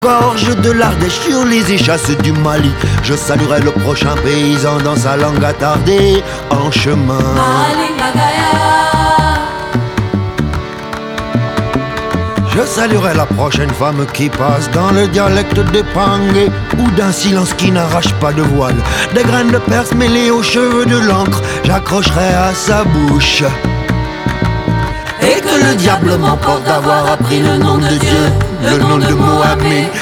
Gorge de l'Ardèche sur les échasses du Mali. Je saluerai le prochain paysan dans sa langue attardée en chemin. Je saluerai la prochaine femme qui passe dans le dialecte des Pangués ou d'un silence qui n'arrache pas de voile. Des graines de perse mêlées aux cheveux de l'encre, j'accrocherai à sa bouche. Et que le diable m'emporte d'avoir appris le nom de Dieu, le nom de Mohamed.